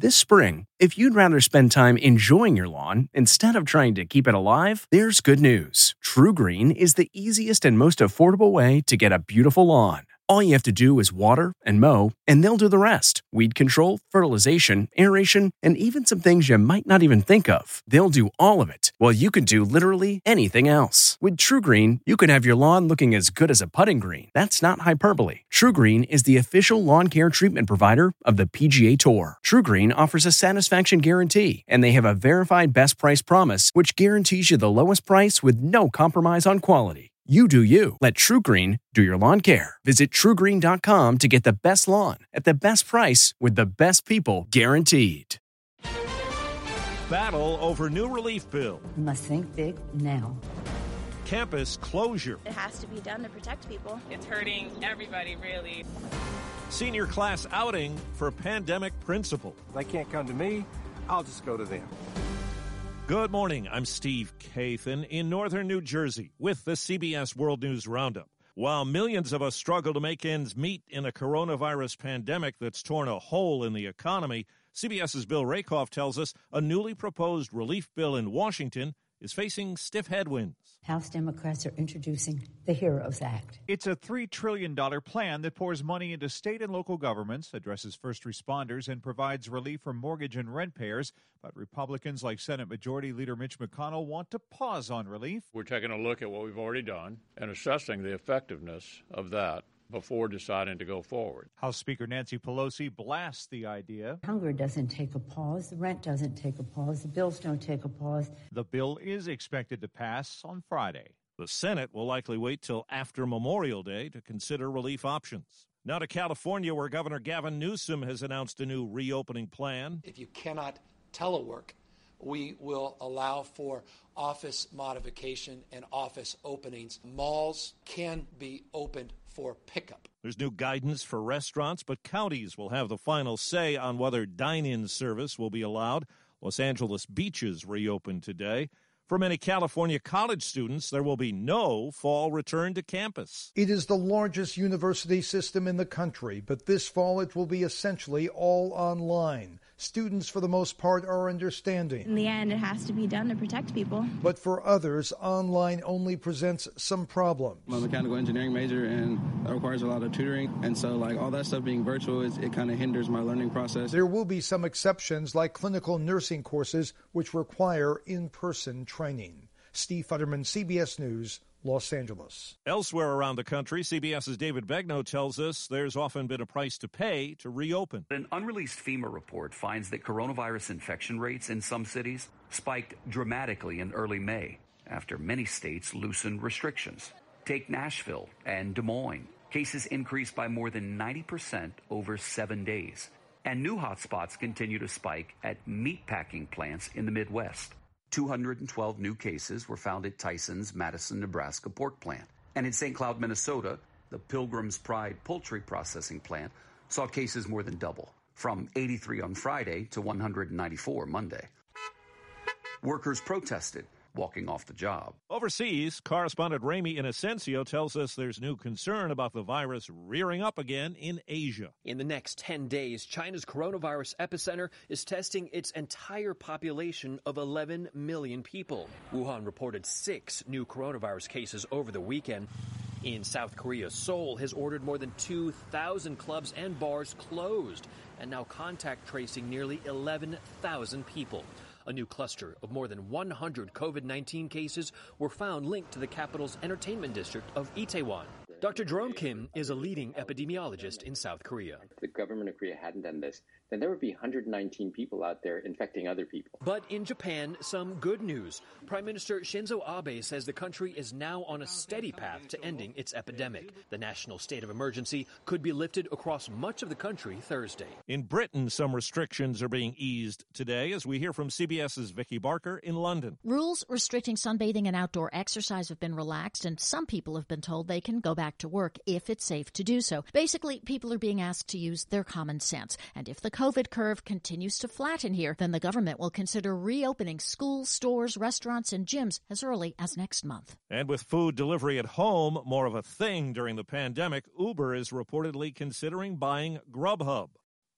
This spring, if you'd rather spend time enjoying your lawn instead of trying to keep it alive, there's good news. TruGreen is the easiest and most affordable way to get a beautiful lawn. All you have to do is water and mow, and they'll do the rest. Weed control, fertilization, aeration, and even some things you might not even think of. They'll do all of it, while you can do literally anything else. With TruGreen, you can have your lawn looking as good as a putting green. That's not hyperbole. TruGreen is the official lawn care treatment provider of the PGA Tour. TruGreen offers a satisfaction guarantee, and they have a verified best price promise, which guarantees you the lowest price with no compromise on quality. You do you. Let TruGreen do your lawn care. Visit TruGreen.com to get the best lawn at the best price with the best people guaranteed. Battle over new relief bill. You must think big now. Campus closure. It has to be done to protect people. It's hurting everybody, really. Senior class outing for pandemic principal. They can't come to me. I'll just go to them. Good morning. I'm Steve Kathan in northern New Jersey with the CBS World News Roundup. While millions of us struggle to make ends meet in a coronavirus pandemic that's torn a hole in the economy, CBS's Bill Rakoff tells us a newly proposed relief bill in Washington is facing stiff headwinds. House Democrats are introducing the HEROES Act. It's a $3 trillion plan that pours money into state and local governments, addresses first responders, and provides relief for mortgage and rent payers. But Republicans like Senate Majority Leader Mitch McConnell want to pause on relief. We're taking a look at what we've already done and assessing the effectiveness of that before deciding to go forward. House Speaker Nancy Pelosi blasts the idea. Hunger doesn't take a pause. The rent doesn't take a pause. The bills don't take a pause. The bill is expected to pass on Friday. The Senate will likely wait till after Memorial Day to consider relief options. Now to California, where Governor Gavin Newsom has announced a new reopening plan. If you cannot telework, we will allow for office modification and office openings. Malls can be opened for pickup. There's new guidance for restaurants, but counties will have the final say on whether dine-in service will be allowed. Los Angeles beaches reopen today. For many California college students, there will be no fall return to campus. It is the largest university system in the country, but this fall it will be essentially all online. Students, for the most part, are understanding. In the end, it has to be done to protect people. But for others, online only presents some problems. I'm a mechanical engineering major, and that requires a lot of tutoring. And so, all that stuff being virtual, it kind of hinders my learning process. There will be some exceptions, like clinical nursing courses, which require in-person training. Steve Futterman, CBS News, Los Angeles. Elsewhere around the country, CBS's David Begnaud tells us there's often been a price to pay to reopen. An unreleased FEMA report finds that coronavirus infection rates in some cities spiked dramatically in early May after many states loosened restrictions. Take Nashville and Des Moines. Cases increased by more than 90% over 7 days. And new hotspots continue to spike at meatpacking plants in the Midwest. 212 new cases were found at Tyson's Madison, Nebraska pork plant. And in St. Cloud, Minnesota, the Pilgrim's Pride poultry processing plant saw cases more than double, from 83 on Friday to 194 Monday. Workers protested, walking off the job. Overseas, correspondent Ramy Inocencio tells us there's new concern about the virus rearing up again in Asia. In the next 10 days, China's coronavirus epicenter is testing its entire population of 11 million people. Wuhan reported 6 new coronavirus cases over the weekend. In South Korea, Seoul has ordered more than 2,000 clubs and bars closed and now contact tracing nearly 11,000 people. A new cluster of more than 100 COVID-19 cases were found linked to the capital's entertainment district of Itaewon. Dr. Jerome Kim is a leading epidemiologist in South Korea. If the government of Korea hadn't done this, then there would be 119 people out there infecting other people. But in Japan, some good news. Prime Minister Shinzo Abe says the country is now on a steady path to ending its epidemic. The national state of emergency could be lifted across much of the country Thursday. In Britain, some restrictions are being eased today, as we hear from CBS's Vicky Barker in London. Rules restricting sunbathing and outdoor exercise have been relaxed, and some people have been told they can go back to work if it's safe to do so. Basically, people are being asked to use their common sense. And if the COVID curve continues to flatten here, then the government will consider reopening schools, stores, restaurants, and gyms as early as next month. And with food delivery at home more of a thing during the pandemic, Uber is reportedly considering buying Grubhub.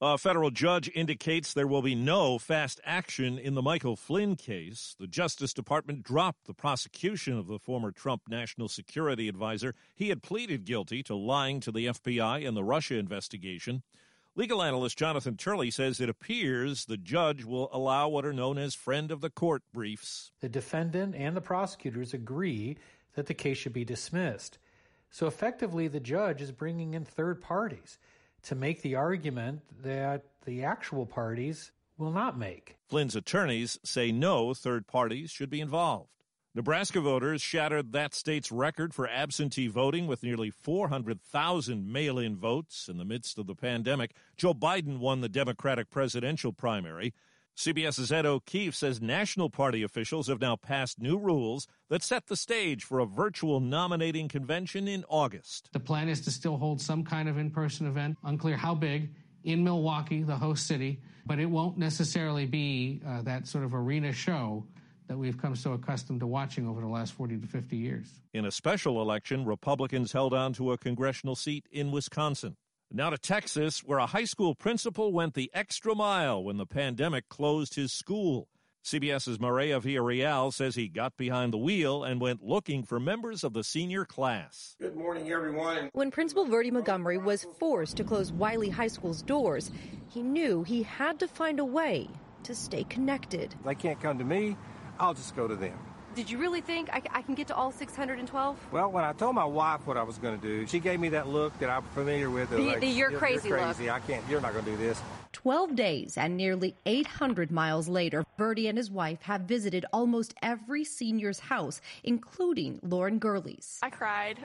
A federal judge indicates there will be no fast action in the Michael Flynn case. The Justice Department dropped the prosecution of the former Trump national security advisor. He had pleaded guilty to lying to the FBI in the Russia investigation. Legal analyst Jonathan Turley says it appears the judge will allow what are known as friend of the court briefs. The defendant and the prosecutors agree that the case should be dismissed. So effectively, the judge is bringing in third parties to make the argument that the actual parties will not make. Flynn's attorneys say no third parties should be involved. Nebraska voters shattered that state's record for absentee voting with nearly 400,000 mail-in votes in the midst of the pandemic. Joe Biden won the Democratic presidential primary. CBS's Ed O'Keefe says national party officials have now passed new rules that set the stage for a virtual nominating convention in August. The plan is to still hold some kind of in-person event, unclear how big, in Milwaukee, the host city, but it won't necessarily be that sort of arena show that we've come so accustomed to watching over the last 40 to 50 years. In a special election, Republicans held on to a congressional seat in Wisconsin. Now to Texas, where a high school principal went the extra mile when the pandemic closed his school. CBS's Maria Villarreal says he got behind the wheel and went looking for members of the senior class. Good morning, everyone. When Principal Verdi Montgomery was forced to close Wiley High School's doors, he knew he had to find a way to stay connected. They can't come to me. I'll just go to them. Did you really think I can get to all 612? Well, when I told my wife what I was going to do, she gave me that look that I'm familiar with. You're crazy look. I can't. You're not going to do this. 12 days and nearly 800 miles later, Verdi and his wife have visited almost every senior's house, including Lauren Gurley's. I cried.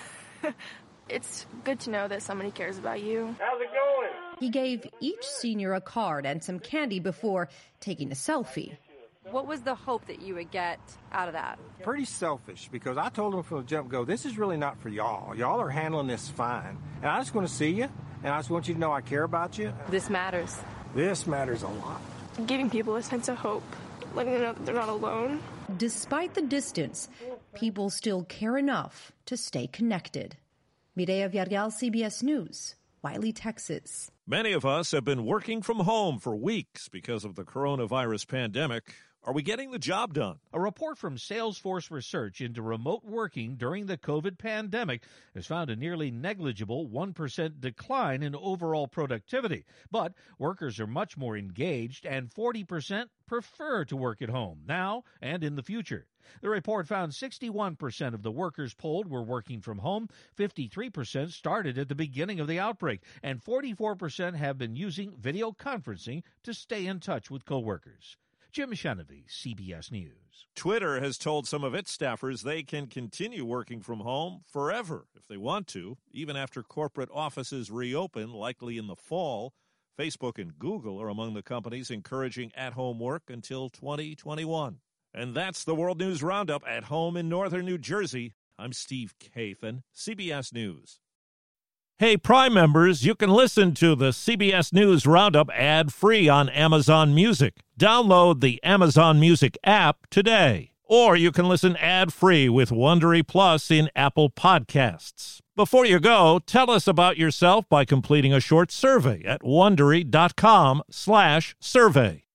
It's good to know that somebody cares about you. How's it going? He gave each senior a card and some candy before taking a selfie. What was the hope that you would get out of that? Pretty selfish, because I told them from the jump-go, this is really not for y'all. Y'all are handling this fine. And I just want to see you, and I just want you to know I care about you. This matters. This matters a lot. Giving people a sense of hope, letting them know that they're not alone. Despite the distance, people still care enough to stay connected. Mireya Villarreal, CBS News, Wiley, Texas. Many of us have been working from home for weeks because of the coronavirus pandemic. Are we getting the job done? A report from Salesforce Research into remote working during the COVID pandemic has found a nearly negligible 1% decline in overall productivity. But workers are much more engaged, and 40% prefer to work at home now and in the future. The report found 61% of the workers polled were working from home, 53% started at the beginning of the outbreak, and 44% have been using video conferencing to stay in touch with coworkers. Jim Shenevy, CBS News. Twitter has told some of its staffers they can continue working from home forever if they want to, even after corporate offices reopen, likely in the fall. Facebook and Google are among the companies encouraging at-home work until 2021. And that's the World News Roundup at home in northern New Jersey. I'm Steve Kathan, CBS News. Hey, Prime members, you can listen to the CBS News Roundup ad-free on Amazon Music. Download the Amazon Music app today. Or you can listen ad-free with Wondery Plus in Apple Podcasts. Before you go, tell us about yourself by completing a short survey at Wondery.com/survey.